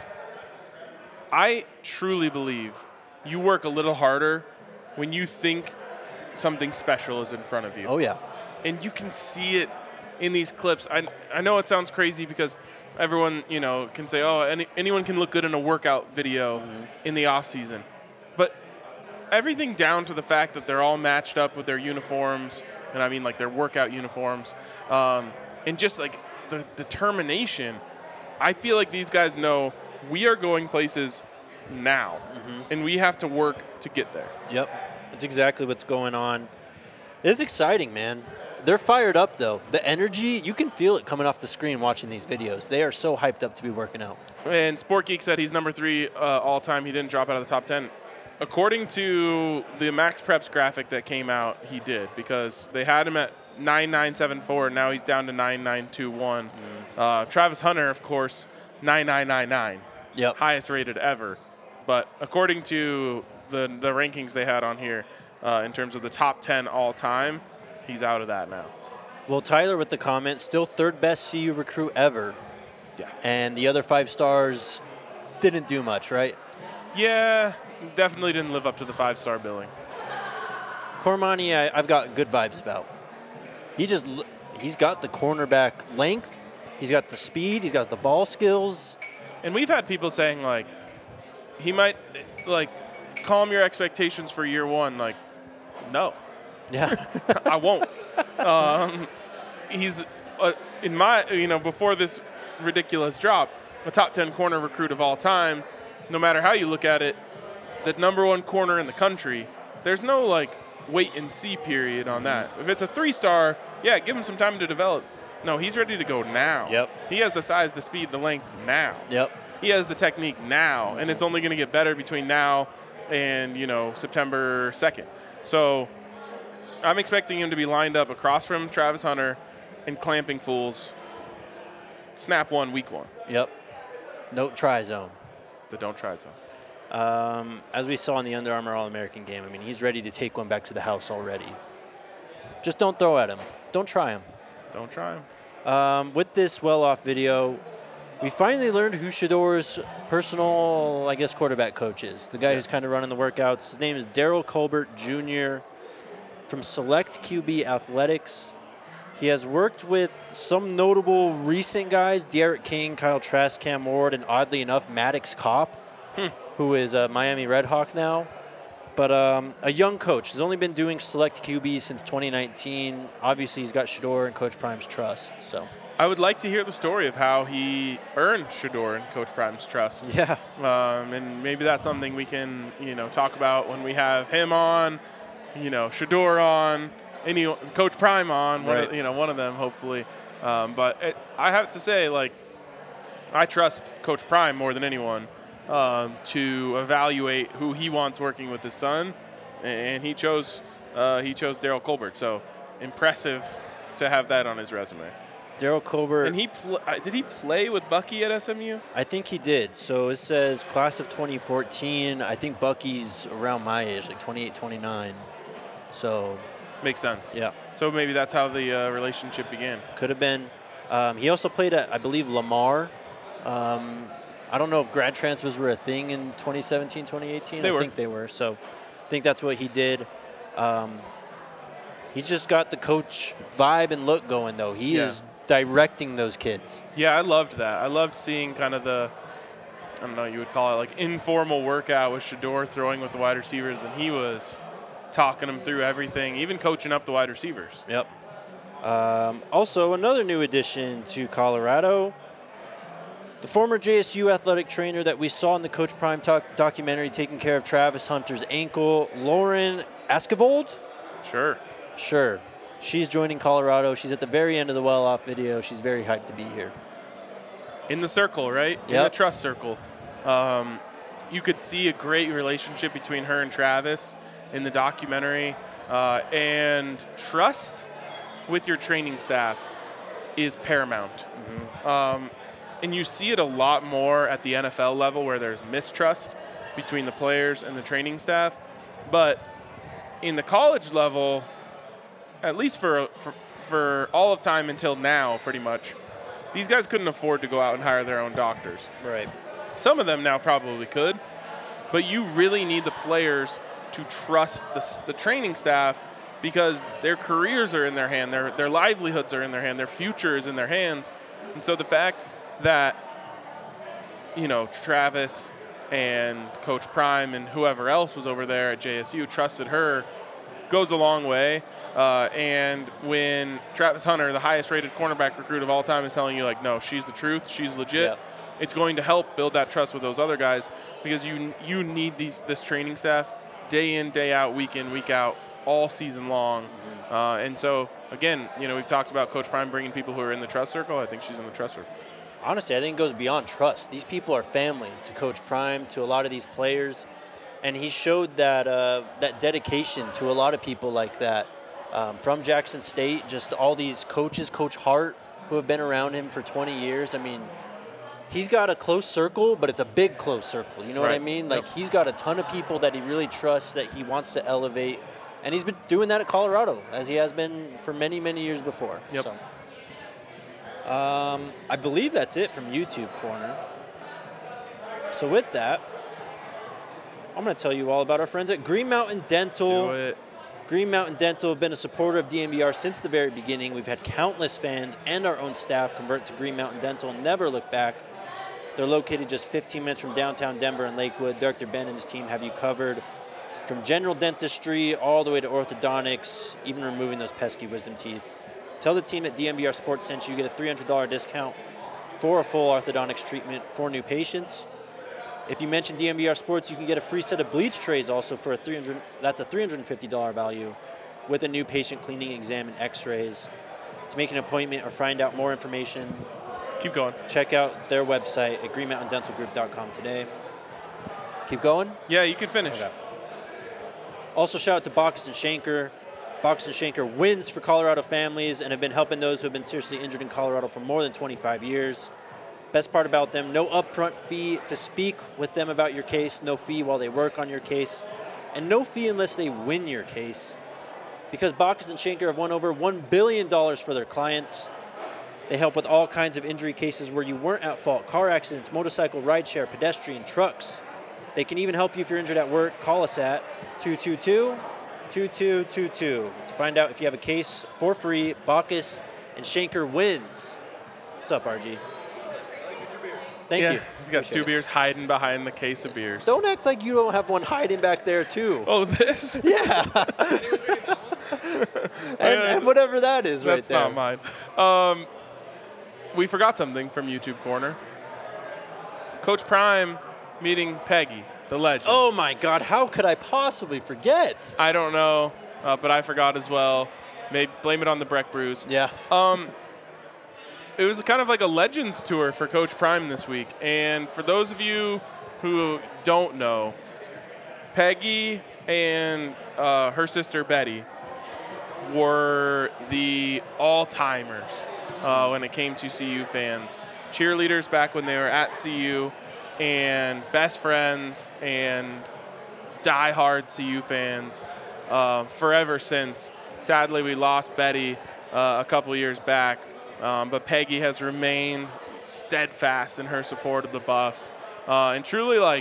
I truly believe you work a little harder when you think something special is in front of you. Oh, yeah. And you can see it in these clips. I know it sounds crazy because everyone, can say, oh, anyone can look good in a workout video in the off season. But everything down to the fact that they're all matched up with their uniforms, and I mean like their workout uniforms, and just like the determination, I feel like these guys know we are going places now, and we have to work to get there. Yep. That's exactly what's going on. It's exciting, man. They're fired up, though. The energy, you can feel it coming off the screen watching these videos. They are so hyped up to be working out. And Sport Geek said he's number 3 all-time. He didn't drop out of the top 10. According to the Max Preps graphic that came out, he did, because they had him at 9974, and now he's down to 9921. Travis Hunter, of course, 9999. Yep. Highest rated ever. But according to the rankings they had on here, in terms of the top 10 all-time, he's out of that now. Well, Tyler with the comment, still third best CU recruit ever. Yeah. And the other 5 stars didn't do much, right? Yeah, definitely didn't live up to the 5-star billing. Cormani, I've got good vibes about. He's got the cornerback length. He's got the speed. He's got the ball skills. And we've had people saying, like, he might, like, calm your expectations for year 1. Like, no. Yeah. I won't. He's, in my, before this ridiculous drop, a top 10 corner recruit of all time. No matter how you look at it, the number 1 corner in the country, there's no, like, wait and see period on that. If it's a 3-star, yeah, give him some time to develop. No, he's ready to go now. Yep. He has the size, the speed, the length now. Yep. He has the technique now, and it's only going to get better between now and, September 2nd. So I'm expecting him to be lined up across from Travis Hunter and clamping fools. Snap 1, week 1. Yep. No try zone. The don't try zone. As we saw in the Under Armour All-American game, I mean, he's ready to take one back to the house already. Just don't throw at him. Don't try him. Don't try him. With this well-off video, we finally learned who Shador's personal, quarterback coach is. The guy who's kind of running the workouts. His name is Daryl Colbert Jr. from Select QB Athletics. He has worked with some notable recent guys, De'Aaron King, Kyle Trask, Cam Ward, and oddly enough, Maddox Kopp, who is a Miami Redhawk now. But a young coach. He's only been doing Select QB since 2019. Obviously, he's got Shador and Coach Prime's trust. So I would like to hear the story of how he earned Shedeur and Coach Prime's trust. Yeah. And maybe that's something we can, talk about when we have him on, Shedeur on, Coach Prime on, Right. one of them hopefully. But I have to say, I trust Coach Prime more than anyone to evaluate who he wants working with his son, and he chose Daryl Colbert. So impressive to have that on his resume. Daryl Colbert. And did he play with Bucky at SMU? I think he did. So it says class of 2014. I think Bucky's around my age, like 28, 29. So makes sense. Yeah. So maybe that's how the relationship began. Could have been. He also played at, I believe, Lamar. I don't know if grad transfers were a thing in 2017, 2018. I think they were. So I think that's what he did. He just got the coach vibe and look going, though. He is directing those kids. Yeah, I loved that. I loved seeing kind of the, I don't know, you would call it like informal workout with Shedeur throwing with the wide receivers, and he was talking them through everything, even coaching up the wide receivers. Yep. Also, another new addition to Colorado, the former JSU athletic trainer that we saw in the Coach Prime documentary taking care of Travis Hunter's ankle, Lauren Askevold? Sure. She's joining Colorado. She's at the very end of the well-off video. She's very hyped to be here. In the circle, right? Yep. In the trust circle. You could see a great relationship between her and Travis in the documentary. And trust with your training staff is paramount. Mm-hmm. And you see it a lot more at the NFL level where there's mistrust between the players and the training staff. But in the college level, at least for all of time until now, pretty much, these guys couldn't afford to go out and hire their own doctors. Right. Some of them now probably could, but you really need the players to trust the training staff because their careers are in their hand, their livelihoods are in their hand, their future is in their hands. And so the fact that, Travis and Coach Prime and whoever else was over there at JSU trusted her goes a long way. And when Travis Hunter, the highest-rated cornerback recruit of all time, is telling you, no, she's the truth, she's legit, it's going to help build that trust with those other guys because you need this training staff day in, day out, week in, week out, all season long. Mm-hmm. And so, again, we've talked about Coach Prime bringing people who are in the trust circle. I think she's in the trust circle. Honestly, I think it goes beyond trust. These people are family to Coach Prime, to a lot of these players. And he showed that dedication to a lot of people like that. From Jackson State, just all these coaches, Coach Hart, who have been around him for 20 years. I mean, he's got a close circle, but it's a big close circle. You know what I mean? He's got a ton of people that he really trusts, that he wants to elevate. And he's been doing that at Colorado, as he has been for many, many years before. Yep. So, I believe that's it from YouTube Corner. So with that, I'm going to tell you all about our friends at Green Mountain Dental. Do it. Green Mountain Dental have been a supporter of DNVR since the very beginning. We've had countless fans and our own staff convert to Green Mountain Dental and never look back. They're located just 15 minutes from downtown Denver and Lakewood. Dr. Ben and his team have you covered from general dentistry all the way to orthodontics, even removing those pesky wisdom teeth. Tell the team at DNVR Sports sent you. You get a $300 discount for a full orthodontics treatment for new patients. If you mention DNVR Sports, you can get a free set of bleach trays also for that's a $350 value with a new patient cleaning exam and x-rays. To make an appointment or find out more information, keep going. Check out their website at greenmountaindentalgroup.com today. Keep going? Yeah, you can finish. Okay. Also, shout out to Bacchus and Schenker. Bacchus and Schenker wins for Colorado families and have been helping those who have been seriously injured in Colorado for more than 25 years. Best part about them, no upfront fee to speak with them about your case, no fee while they work on your case, and no fee unless they win your case. Because Bacchus and Schenker have won over $1 billion for their clients. They help with all kinds of injury cases where you weren't at fault, car accidents, motorcycle, rideshare, pedestrian, trucks. They can even help you if you're injured at work. Call us at 222-2222 to find out if you have a case for free. Bacchus and Schenker wins. What's up, RG? Thank you. He's got two beers hiding behind the case of beers. Don't act like you don't have one hiding back there, too. Oh, this? Yeah. and whatever that is right there. That's not mine. we forgot something from YouTube Corner. Coach Prime meeting Peggy, the legend. Oh, my God. How could I possibly forget? I don't know, but I forgot as well. Maybe blame it on the Breck Brews. Yeah. It was kind of like a Legends tour for Coach Prime this week. And for those of you who don't know, Peggy and her sister Betty were the all-timers when it came to CU fans. Cheerleaders back when they were at CU, and best friends and die-hard CU fans forever since. Sadly, we lost Betty a couple years back, but Peggy has remained steadfast in her support of the Buffs, and truly like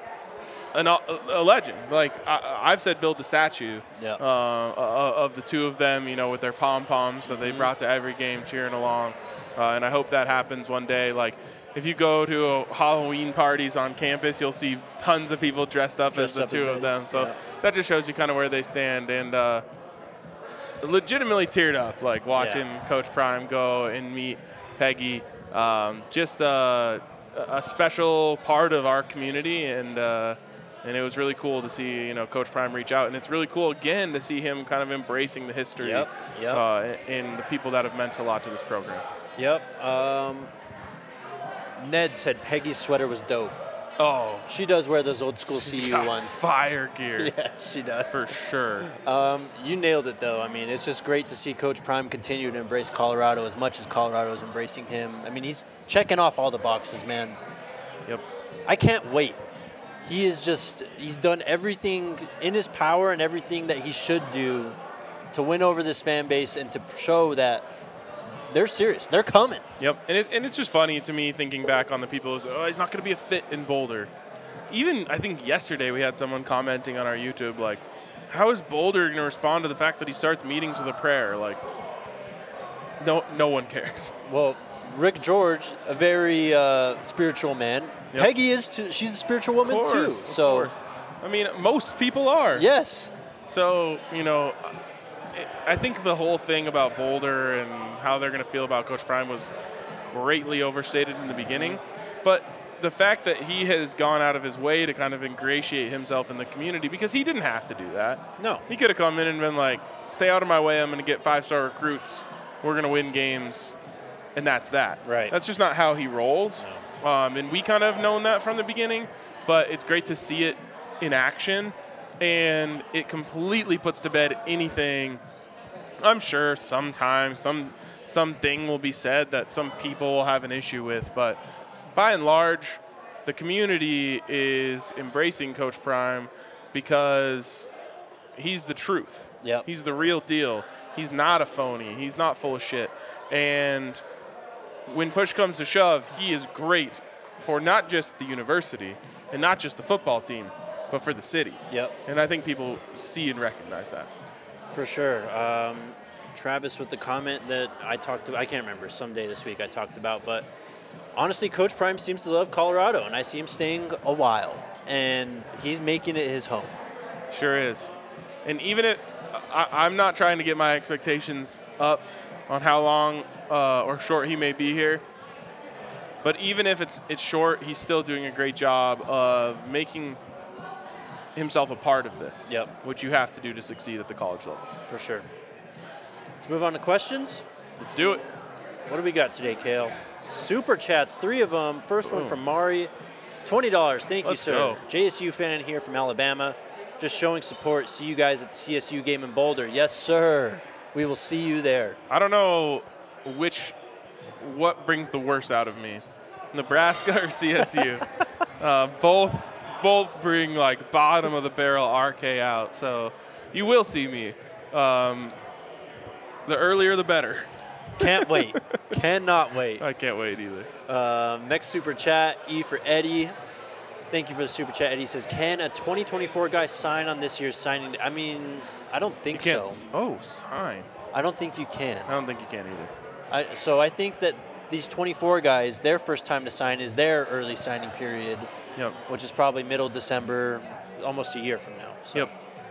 a legend. Like I've said, build the statue of the two of them, with their pom-poms that they brought to every game cheering along, and I hope that happens one day. Like if you go to Halloween parties on campus, you'll see tons of people dressed up as the two of them. So that just shows you kind of where they stand, and legitimately teared up, like watching Coach Prime go and meet Peggy. Just a special part of our community, and it was really cool to see Coach Prime reach out, and it's really cool again to see him kind of embracing the history and the people that have meant a lot to this program. Ned said Peggy's sweater was dope. Oh, she does wear those old school CU ones. Fire gear. Yeah, she does. For sure. You nailed it, though. I mean, it's just great to see Coach Prime continue to embrace Colorado as much as Colorado is embracing him. I mean, he's checking off all the boxes, man. Yep. I can't wait. He's done everything in his power and everything that he should do to win over this fan base and to show that they're serious. They're coming. Yep. And it's just funny to me thinking back on the people who say, he's not going to be a fit in Boulder. Even, I think yesterday we had someone commenting on our YouTube, like, how is Boulder going to respond to the fact that he starts meetings with a prayer? Like, no one cares. Well, Rick George, a very spiritual man. Yep. Peggy is too. She's a spiritual woman too. So, I mean, most people are. Yes. So, I think the whole thing about Boulder and how they're going to feel about Coach Prime was greatly overstated in the beginning. But the fact that he has gone out of his way to kind of ingratiate himself in the community, because he didn't have to do that. No. He could have come in and been like, stay out of my way, I'm going to get 5-star recruits, we're going to win games, and that's that. Right. That's just not how he rolls. No. And we kind of known that from the beginning, but it's great to see it in action, and it completely puts to bed anything. I'm sure sometime something will be said that some people will have an issue with, but by and large, the community is embracing Coach Prime because he's the truth. Yep. He's the real deal. He's not a phony. He's not full of shit. And when push comes to shove, he is great for not just the university and not just the football team, but for the city. Yep. And I think people see and recognize that. For sure. Travis with the comment that I can't remember, someday this week I talked about, but honestly, Coach Prime seems to love Colorado, and I see him staying a while, and he's making it his home. Sure is. And even if I'm not trying to get my expectations up on how long or short he may be here, but even if it's short, he's still doing a great job of making himself a part of this. Yep. Which you have to do to succeed at the college level. For sure. Let's move on to questions. Let's do it. What do we got today, Kale? Super chats, 3 of them. First one from Mari, $20. Thank you, sir. Go. JSU fan here from Alabama. Just showing support. See you guys at the CSU game in Boulder. Yes, sir. We will see you there. I don't know what brings the worst out of me, Nebraska or CSU. Both bring like bottom of the barrel RK out, so you will see me. The earlier the better. Can't wait. Cannot wait. I can't wait either. Next super chat, E for Eddie. Thank you for the super chat. Eddie says, can a 2024 guy sign on this year's signing? I mean, I don't think so. Sign. I don't think you can. I don't think you can either. So I think that these 24 guys, their first time to sign is their early signing period, which is probably middle December, almost a year from now. So,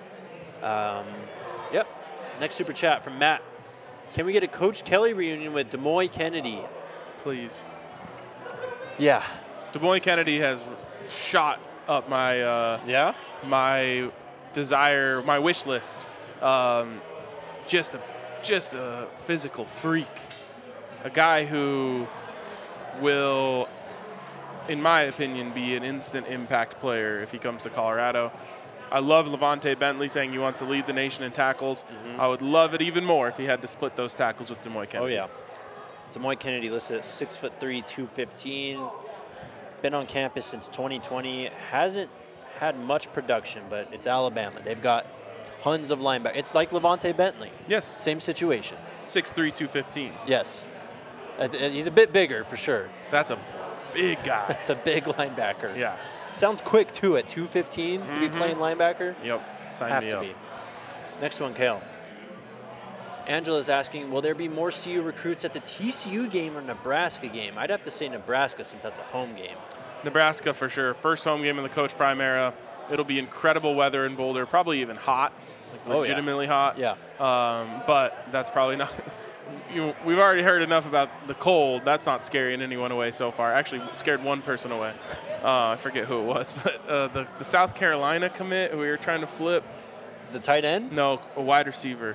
yep. Next super chat from Matt. Can we get a Coach Kelly reunion with Demoy Kennedy? please. Yeah. Des Moines Kennedy has shot up my Yeah? my desire, my wish list. Just a physical freak, a guy who will, in my opinion, be an instant impact player if he comes to Colorado. I love Levante Bentley saying he wants to lead the nation in tackles. I would love it even more if he had to split those tackles with Des Moines Kennedy. Oh, yeah. Des Moines Kennedy listed at 6'3", 215. Been on campus since 2020. Hasn't had much production, but it's Alabama. They've got tons of linebackers. It's like Levante Bentley. Yes. Same situation. 6'3", 215. Yes. He's a bit bigger for sure. That's a big guy. It's a big linebacker. Yeah. Sounds quick too at 215 to be playing linebacker. Yep. Sign Have me to up. be. Next one, Kale. Angela's asking, will there be more CU recruits at the TCU game or Nebraska game? I'd have to say Nebraska since that's a home game. Nebraska for sure. First home game in the Coach Prime era. It'll be incredible weather in Boulder, probably even hot, like legitimately hot. Yeah. But that's probably not. We've already heard enough about the cold. That's not scaring anyone away so far. Actually, scared one person away. I forget who it was, but the South Carolina commit who we were trying to flip. The tight end? No, a wide receiver.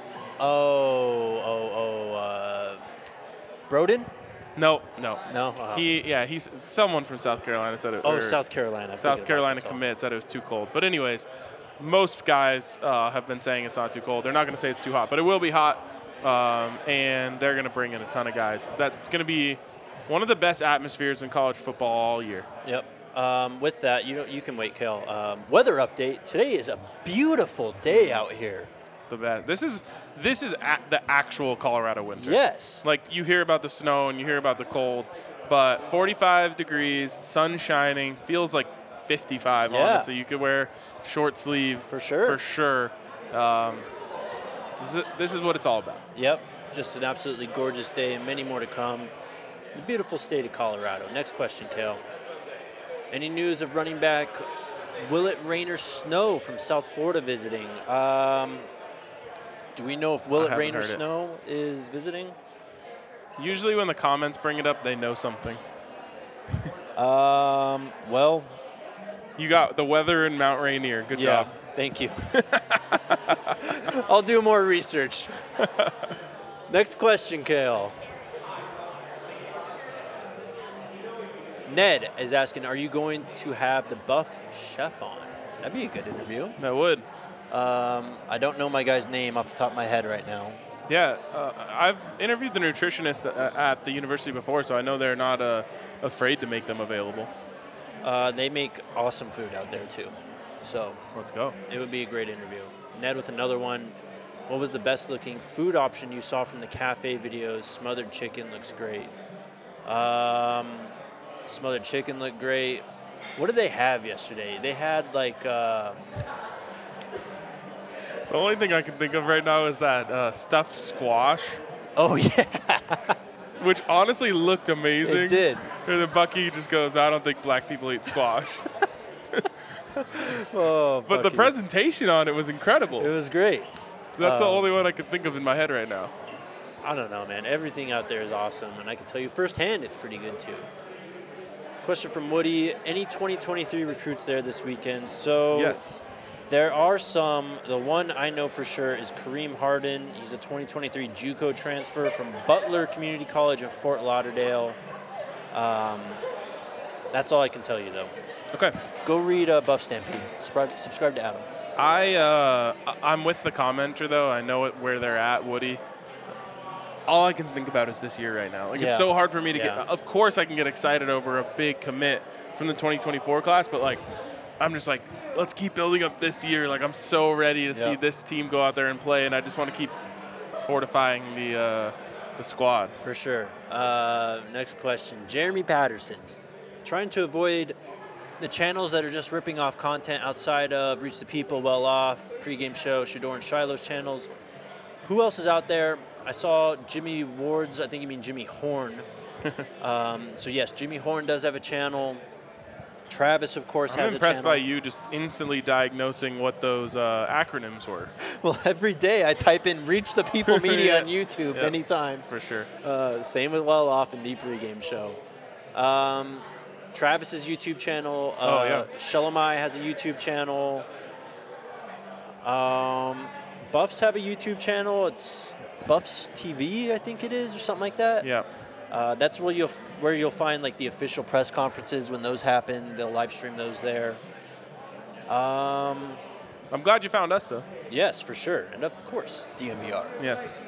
Broden? No. No? He's someone from South Carolina said it. Oh, South Carolina. South Carolina commit said it was too cold. But anyways, most guys have been saying it's not too cold. They're not going to say it's too hot, but it will be hot, and they're going to bring in a ton of guys. That's going to be one of the best atmospheres in college football all year. Yep. With that, you can wait, Kel. Weather update. Today is a beautiful day out here. The best. This is the actual Colorado winter. Yes. Like you hear about the snow and you hear about the cold, but 45 degrees, sun shining, feels like 55. Yeah. Honestly, you could wear short sleeve For sure. For sure. This is what it's all about. Yep. Just an absolutely gorgeous day and many more to come. The beautiful state of Colorado. Next question, Kale. Any news of running back Will It Rain or Snow from South Florida visiting? Do we know if Will It Rain or Snow is visiting? Usually when the comments bring it up, they know something. Well, you got the weather in Mount Rainier. Good job. Thank you. I'll do more research. Next question, Kale. Ned is asking, are you going to have the Buff Chef on? That'd be a good interview. That would. I don't know my guy's name off the top of my head right now. Yeah, I've interviewed the nutritionist at the university before, so I know they're not afraid to make them available. They make awesome food out there, too. So let's go. It would be a great interview. Ned with another one. What was the best-looking food option you saw from the cafe videos? Smothered chicken looks great. Smothered chicken looked great. What did they have yesterday? They had, like... The only thing I can think of right now is that stuffed squash. Oh, yeah. Which honestly looked amazing. It did. And then Bucky just goes, I don't think black people eat squash. Oh, but the presentation on it was incredible. It was great. That's the only one I can think of in my head right now. I don't know, man. Everything out there is awesome, and I can tell you firsthand it's pretty good, too. Question from Woody. Any 2023 recruits there this weekend? So yes. There are some. The one I know for sure is Kareem Harden. He's a 2023 JUCO transfer from Butler Community College in Fort Lauderdale. That's all I can tell you, though. Okay. Go read Buff Stampede. Subscribe to Adam. I'm with the commenter, though. I know where they're at, Woody. All I can think about is this year right now. It's so hard for me to get. Of course, I can get excited over a big commit from the 2024 class, but I'm just let's keep building up this year. I'm so ready to see this team go out there and play, and I just want to keep fortifying the squad. For sure. Next question, Jeremy Patterson, trying to avoid the channels that are just ripping off content outside of Reach the People, Well Off, Pregame Show, Shador and Shiloh's channels. Who else is out there? I saw Jimmy Ward's, I think you mean Jimmy Horn. So yes, Jimmy Horn does have a channel. Travis, of course, I'm has a impressed channel. by you just instantly diagnosing what those acronyms were. Well, every day I type in "Reach the People Media" Yeah. on YouTube Yeah, many times. For sure. Same with Well Off and the pregame show. Travis's YouTube channel. Shelomai has a YouTube channel. Buffs have a YouTube channel. It's Buffs TV, I think it is, or something like that. Yeah. That's where you'll find like the official press conferences when those happen. They'll live stream those there. I'm glad you found us, though. Yes, for sure, and of course DNVR. Yes.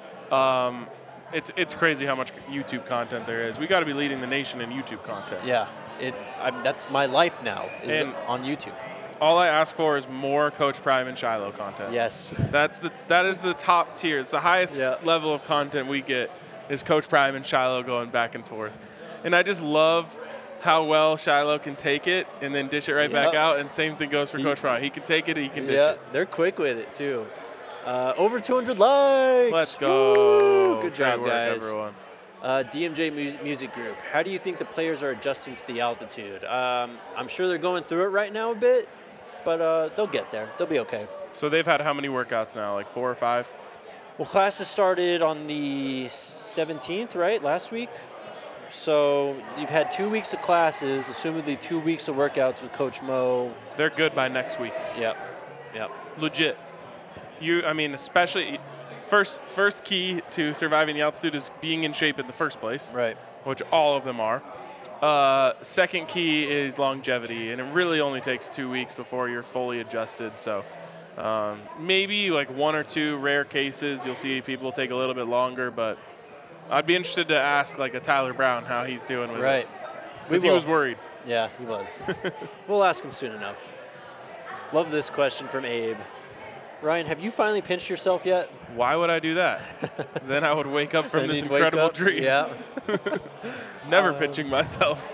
It's crazy how much YouTube content there is. We got to be leading the nation in YouTube content. Yeah, that's my life now is And on YouTube. all I ask for is more Coach Prime and Shiloh content. Yes. That is the top tier. It's the highest level of content we get is Coach Prime and Shiloh going back and forth. And I just love how well Shiloh can take it and then dish it right back out. And same thing goes for Coach Prime. He can take it, he can dish it. They're quick with it too. Over 200 likes. Let's go. Woo! Good job, Great work, guys. everyone. DMJ Music Group. How do you think the players are adjusting to the altitude? I'm sure they're going through it right now a bit, but they'll get there. They'll be okay. So they've had how many workouts now? Like 4 or 5? Well, classes started on the 17th, right? Last week. So you've had 2 weeks of classes, assumedly 2 weeks of workouts with Coach Mo. They're good by next week. Yep. Legit. Especially first key to surviving the altitude is being in shape in the first place. Right. Which all of them are. Second key is longevity, and it really only takes 2 weeks before you're fully adjusted. So maybe like 1 or 2 rare cases, you'll see people take a little bit longer, but I'd be interested to ask like a Tyler Brown how he's doing with it. Because he was worried. Yeah, he was. We'll ask him soon enough. Love this question from Abe. Ryan, have you finally pinched yourself yet? Why would I do that? Then I would wake up from Then this you'd wake incredible up, dream. Yeah. Never pinching myself.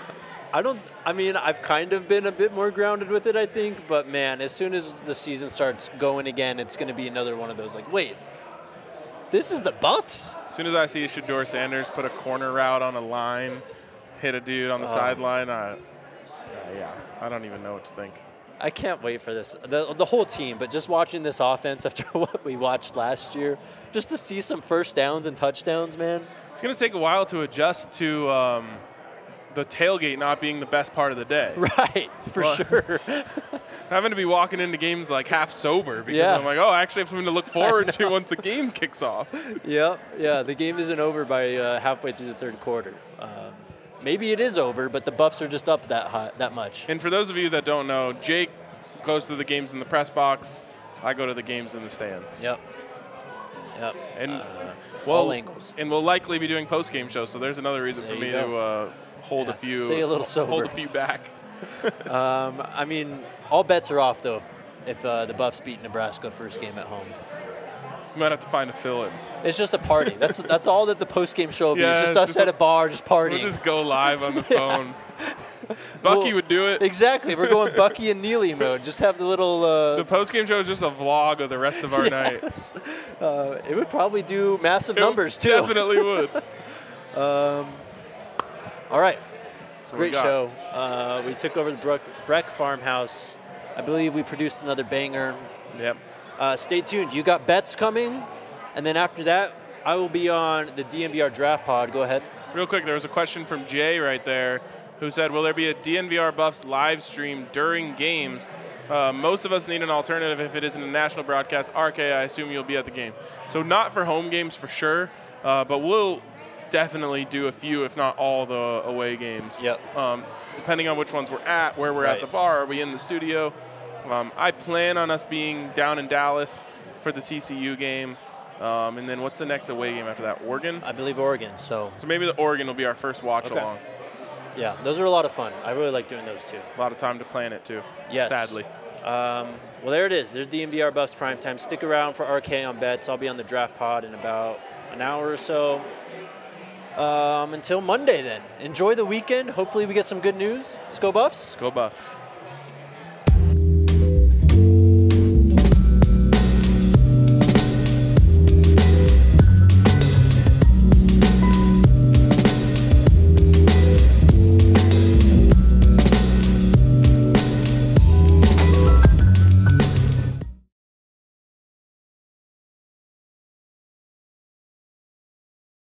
I've kind of been a bit more grounded with it, I think. But, man, as soon as the season starts going again, it's going to be another one of those, like, wait, this is the Buffs? As soon as I see Shedeur Sanders put a corner route on a line, hit a dude on the sideline, I don't even know what to think. I can't wait for this. The whole team, but just watching this offense after what we watched last year, just to see some first downs and touchdowns, man. It's going to take a while to adjust to the tailgate not being the best part of the day. Right, for sure. Having to be walking into games like half sober because Yeah. I'm like, I actually have something to look forward to once the game kicks off. Yeah, the game isn't over by halfway through the third quarter. Maybe it is over, but the Buffs are just up that much. And for those of you that don't know, Jake goes to the games in the press box. I go to the games in the stands. Yep. And all angles. And we'll likely be doing post-game shows, so there's another reason for me to hold a few. Stay a little sober. Hold a few back. All bets are off, though, if the Buffs beat Nebraska first game at home. We might have to find a fill-in. It's just a party. That's all that the post-game show will be. Yeah, it's just it's us just at a bar just partying. We'll just go live on the phone. Bucky would do it. Exactly. We're going Bucky and Neely mode. Just have the little... the post-game show is just a vlog of the rest of our night. It would probably do massive numbers, too. Definitely would. All right. It's a What we great got? show. We took over the Breck Farmhouse. I believe we produced another banger. Yep. Stay tuned. You got bets coming. And then after that, I will be on the DNVR Draft Pod. Go ahead. Real quick, there was a question from Jay right there who said, will there be a DNVR Buffs live stream during games? Most of us need an alternative if it isn't a national broadcast. RK, I assume you'll be at the game. So not for home games for sure, but we'll definitely do a few, if not all, the away games. Yep. Depending on which ones we're at, where we're at the bar, are we in the studio? I plan on us being down in Dallas for the TCU game. And then what's the next away game after that? Oregon? I believe Oregon. So maybe the Oregon will be our first watch along. Yeah, those are a lot of fun. I really like doing those too. A lot of time to plan it too. Yes. Sadly. Well, there it is. There's DNVR Buffs Primetime. Stick around for RK on bets. I'll be on the Draft Pod in about an hour or so. Until Monday then. Enjoy the weekend. Hopefully we get some good news. Let's go Buffs. Let's go Buffs.